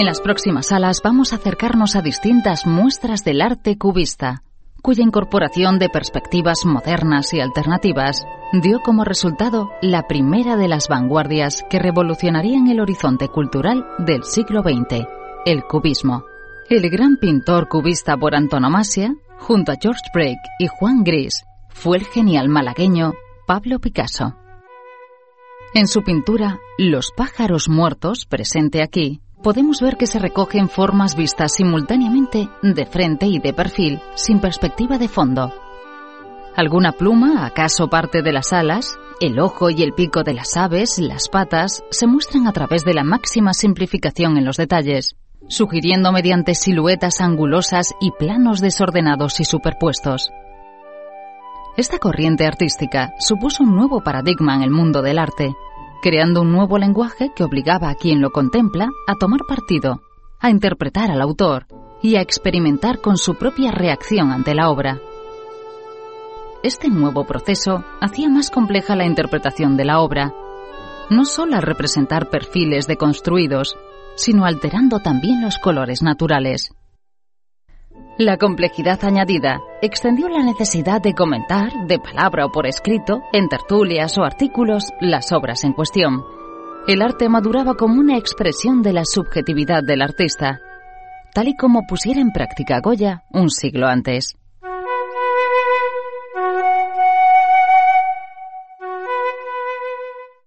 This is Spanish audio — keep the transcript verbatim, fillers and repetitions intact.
En las próximas salas vamos a acercarnos a distintas muestras del arte cubista, cuya incorporación de perspectivas modernas y alternativas dio como resultado la primera de las vanguardias que revolucionarían el horizonte cultural del siglo veinte, el cubismo. El gran pintor cubista por antonomasia, junto a George Braque y Juan Gris, fue el genial malagueño Pablo Picasso. En su pintura Los pájaros muertos, presente aquí, podemos ver que se recogen formas vistas simultáneamente de frente y de perfil, sin perspectiva de fondo. Alguna pluma, acaso parte de las alas, el ojo y el pico de las aves, las patas, se muestran a través de la máxima simplificación en los detalles, sugiriendo mediante siluetas angulosas y planos desordenados y superpuestos. Esta corriente artística supuso un nuevo paradigma en el mundo del arte, creando un nuevo lenguaje que obligaba a quien lo contempla a tomar partido, a interpretar al autor y a experimentar con su propia reacción ante la obra. Este nuevo proceso hacía más compleja la interpretación de la obra, no solo al representar perfiles deconstruidos, sino alterando también los colores naturales. La complejidad añadida extendió la necesidad de comentar, de palabra o por escrito, en tertulias o artículos, las obras en cuestión. El arte maduraba como una expresión de la subjetividad del artista, tal y como pusiera en práctica Goya un siglo antes.